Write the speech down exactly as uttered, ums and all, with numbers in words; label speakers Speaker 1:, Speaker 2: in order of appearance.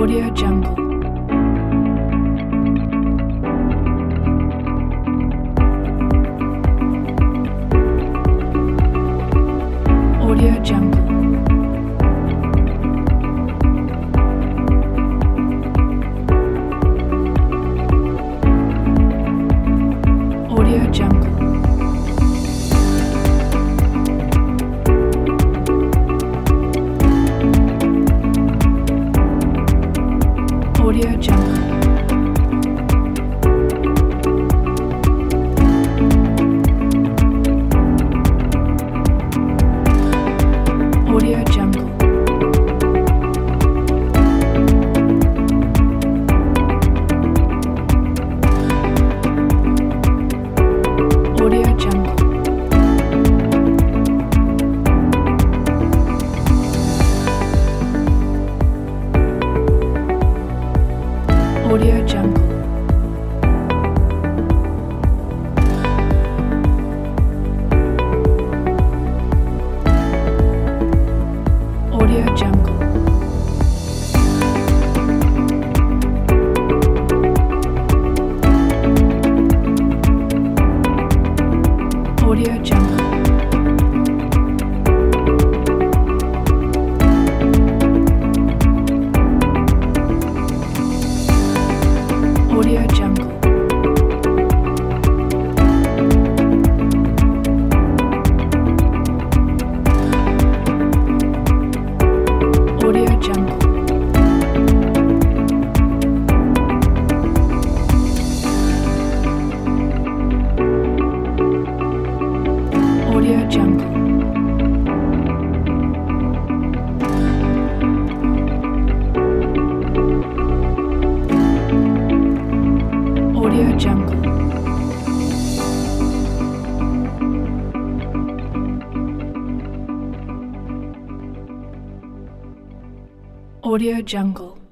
Speaker 1: Audio Jungle. Audio Jungle. Audio Jungle. Audio Jungle. Audio Jungle. Audio Jungle. Audio Jungle. Audio Jungle. Audio Jungle. Audio Jungle. Audio Jungle. Audio Jungle. Audio Jungle. Audio Jungle.